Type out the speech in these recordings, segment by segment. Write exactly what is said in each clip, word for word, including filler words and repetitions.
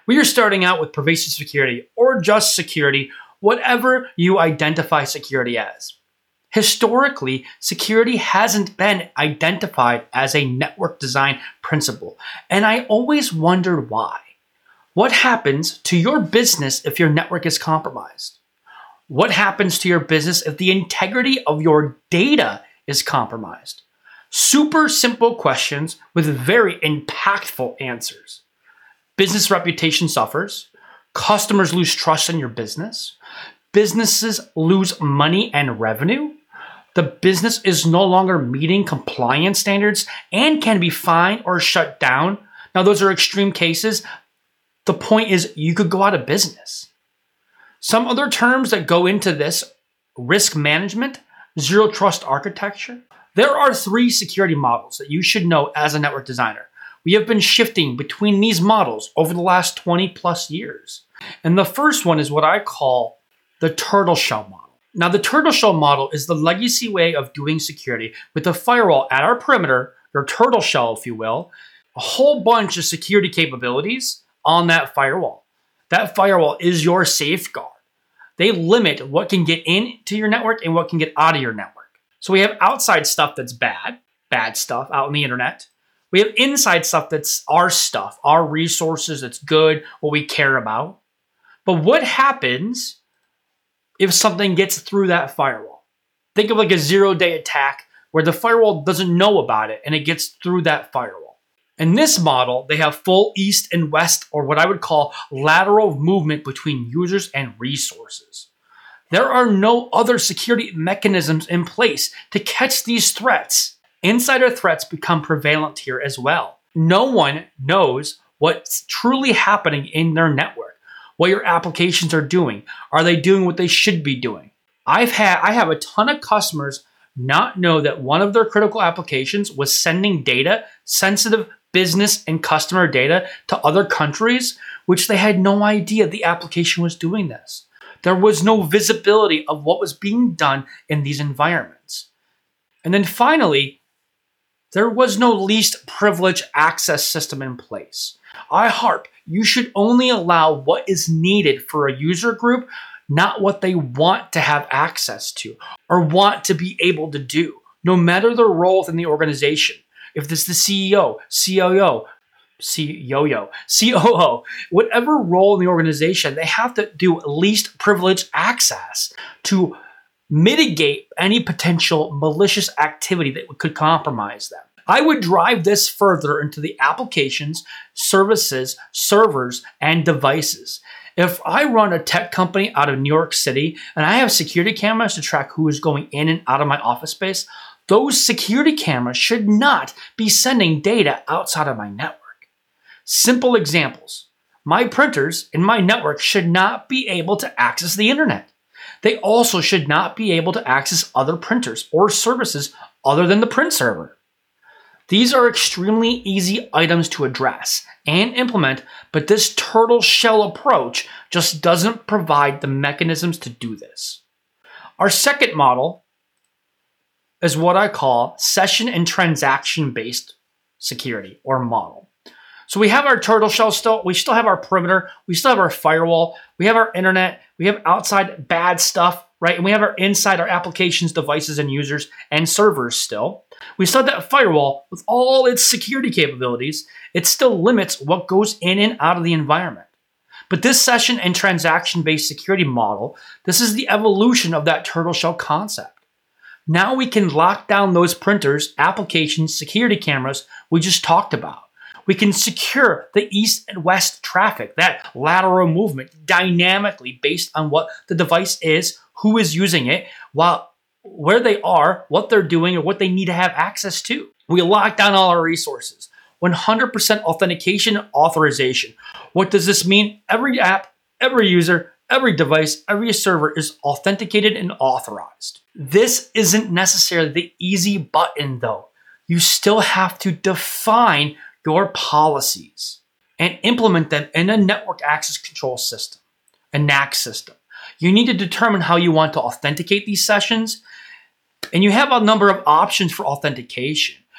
We are starting out with pervasive security or just security, whatever you identify security as. Historically, security hasn't been identified as a network design principle, and I always wondered why. What happens to your business if your network is compromised? What happens to your business if the integrity of your data is compromised? Super simple questions with very impactful answers. Business reputation suffers. Customers lose trust in your business. Businesses lose money and revenue. The business is no longer meeting compliance standards and can be fined or shut down. Now, those are extreme cases. The point is you could go out of business. Some other terms that go into this: risk management, zero trust architecture. There are three security models that you should know as a network designer. We have been shifting between these models over the last twenty plus years. And the first one is what I call the turtle shell model. Now, the turtle shell model is the legacy way of doing security with a firewall at our perimeter, your turtle shell, if you will, a whole bunch of security capabilities on that firewall. That firewall is your safeguard. They limit what can get into your network and what can get out of your network. So we have outside stuff that's bad, bad stuff out on the internet. We have inside stuff that's our stuff, our resources, that's good, what we care about. But what happens if something gets through that firewall? Think of like a zero-day attack where the firewall doesn't know about it and it gets through that firewall. In this model, they have full east and west, or what I would call lateral movement between users and resources. There are no other security mechanisms in place to catch these threats. Insider threats become prevalent here as well. No one knows what's truly happening in their network, what your applications are doing. Are they doing what they should be doing? I've had, I have a ton of customers not know that one of their critical applications was sending data, sensitive business and customer data, to other countries, which they had no idea the application was doing this. There was no visibility of what was being done in these environments. And then finally, there was no least privilege access system in place. I harp, you should only allow what is needed for a user group, not what they want to have access to or want to be able to do, no matter their role within the organization. If this is the C E O, C O O, C O O, C O O, whatever role in the organization, they have to do least privilege access to mitigate any potential malicious activity that could compromise them. I would drive this further into the applications, services, servers, and devices. If I run a tech company out of New York City and I have security cameras to track who is going in and out of my office space, those security cameras should not be sending data outside of my network. Simple examples. My printers in my network should not be able to access the internet. They also should not be able to access other printers or services other than the print server. These are extremely easy items to address and implement, but this turtle shell approach just doesn't provide the mechanisms to do this. Our second model is what I call session and transaction-based security or model. So we have our turtle shell still, we still have our perimeter, we still have our firewall, we have our internet, we have outside bad stuff, right? And we have our inside, our applications, devices, and users and servers still. We still have that firewall with all its security capabilities. It still limits what goes in and out of the environment. But this session and transaction-based security model, this is the evolution of that turtle shell concept. Now we can lock down those printers, applications, security cameras we just talked about. We can secure the east and west traffic, that lateral movement, dynamically based on what the device is, who is using it, while where they are, what they're doing, or what they need to have access to. We lock down all our resources. one hundred percent authentication authorization. What does this mean? Every app, every user, every device, every server is authenticated and authorized. This isn't necessarily the easy button though. You still have to define your policies and implement them in a network access control system, a N A C system. You need to determine how you want to authenticate these sessions, and you have a number of options for authentication.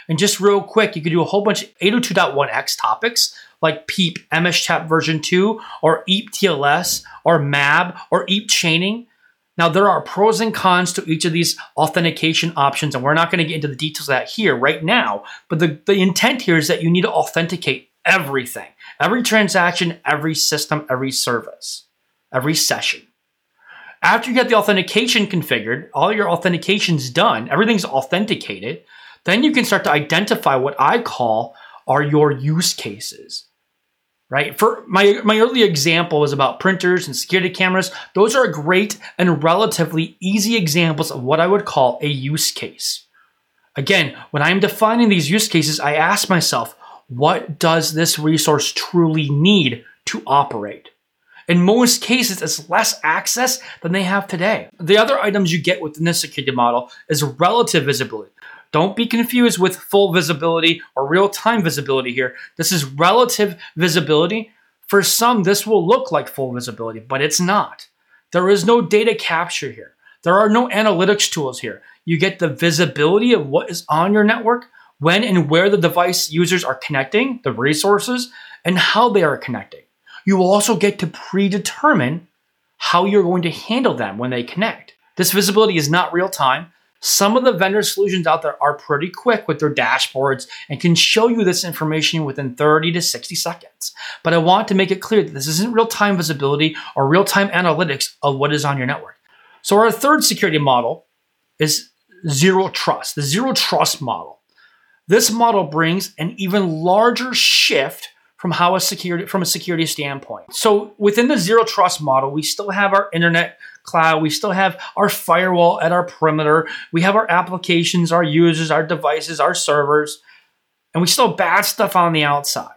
And just real quick, you could do a whole bunch of eight oh two dot one x topics like PEEP, M S CHAP version two, or E A P T L S, or M A B, or E A P chaining. Now, there are pros and cons to each of these authentication options, and we're not going to get into the details of that here right now. But the, the intent here is that you need to authenticate everything, every transaction, every system, every service, every session. After you get the authentication configured, all your authentication's done, everything's authenticated, then you can start to identify what I call are your use cases. Right? For my, my early example was about printers and security cameras. Those are great and relatively easy examples of what I would call a use case. Again, when I'm defining these use cases, I ask myself, what does this resource truly need to operate? In most cases, it's less access than they have today. The other items you get within this security model is relative visibility. Don't be confused with full visibility or real-time visibility here. This is relative visibility. For some, this will look like full visibility, but it's not. There is no data capture here. There are no analytics tools here. You get the visibility of what is on your network, when and where the device users are connecting, the resources, and how they are connecting. You will also get to predetermine how you're going to handle them when they connect. This visibility is not real-time. Some of the vendor solutions out there are pretty quick with their dashboards and can show you this information within thirty to sixty seconds. But I want to make it clear that this isn't real-time visibility or real-time analytics of what is on your network. So our third security model is zero trust, the zero trust model. This model brings an even larger shift from how a security from a security standpoint. So within the zero trust model, we still have our internet cloud, we still have our firewall at our perimeter, we have our applications, our users, our devices, our servers, and we still have bad stuff on the outside.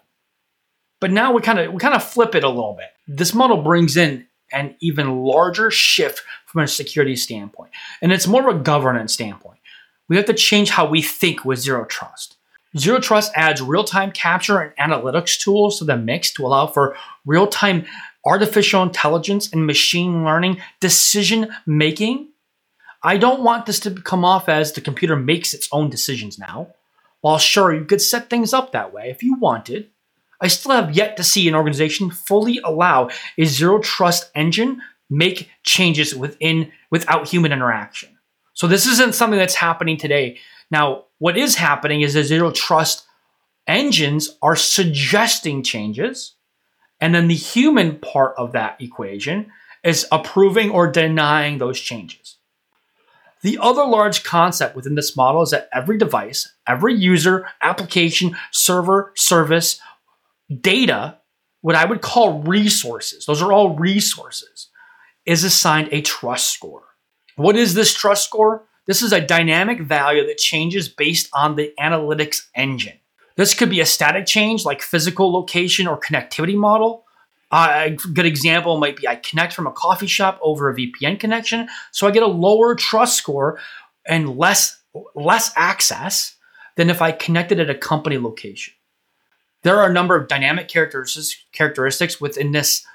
But now we kind of we kind of flip it a little bit. This model brings in an even larger shift from a security standpoint, and it's more of a governance standpoint. We have to change how we think with zero trust. Zero Trust adds real-time capture and analytics tools to the mix to allow for real-time artificial intelligence and machine learning decision making. I don't want this to come off as the computer makes its own decisions now. While sure, you could set things up that way if you wanted, I still have yet to see an organization fully allow a Zero Trust engine make changes within without human interaction. So this isn't something that's happening today. Now, what is happening is the Zero Trust engines are suggesting changes, and then the human part of that equation is approving or denying those changes. The other large concept within this model is that every device, every user, application, server, service, data, what I would call resources, those are all resources, is assigned a trust score. What is this trust score? This is a dynamic value that changes based on the analytics engine. This could be a static change like physical location or connectivity model. Uh, a good example might be I connect from a coffee shop over a V P N connection, so I get a lower trust score and less, less access than if I connected at a company location. There are a number of dynamic characteristics, characteristics within this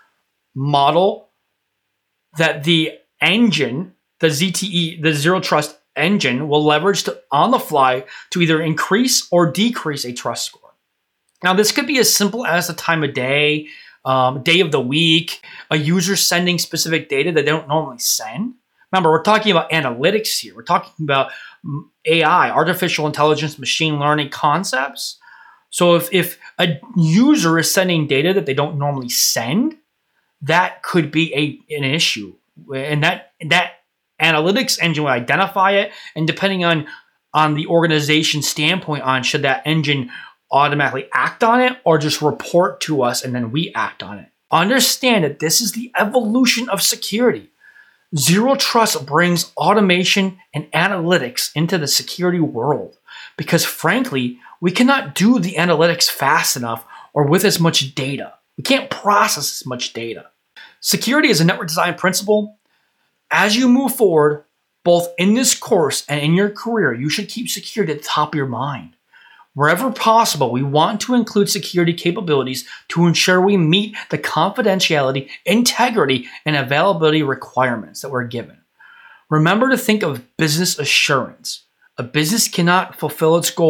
model that the engine, the Z T E, the Zero Trust engine, will leverage to, on the fly to either increase or decrease a trust score. Now, this could be as simple as the time of day, um, day of the week, a user sending specific data that they don't normally send. Remember, we're talking about analytics here. We're talking about A I, artificial intelligence, machine learning concepts. So if, if a user is sending data that they don't normally send, that could be a, an issue. And that that analytics engine will identify it, and depending on, on the organization's standpoint on should that engine automatically act on it or just report to us and then we act on it. Understand that this is the evolution of security. Zero Trust brings automation and analytics into the security world because, frankly, we cannot do the analytics fast enough or with as much data. We can't process as much data. Security is a network design principle. As you move forward, both in this course and in your career, you should keep security at the top of your mind. Wherever possible, we want to include security capabilities to ensure we meet the confidentiality, integrity, and availability requirements that we're given. Remember to think of business assurance. A business cannot fulfill its goals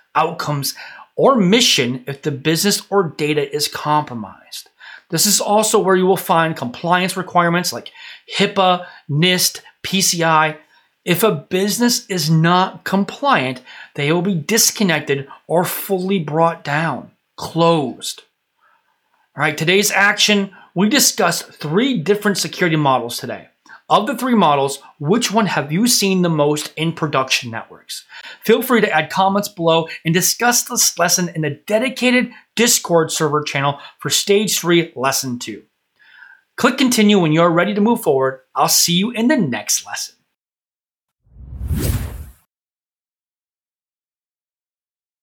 outcomes, or mission if the business or data is compromised. This is also where you will find compliance requirements like HIPAA, NIST, P C I. If a business is not compliant, they will be disconnected or fully brought down, closed. All right, today's action, we discussed three different security models today. Of the three models, which one have you seen the most in production networks? Feel free to add comments below and discuss this lesson in a dedicated Discord server channel for Stage three, Lesson two. Click continue when you're ready to move forward. I'll see you in the next lesson.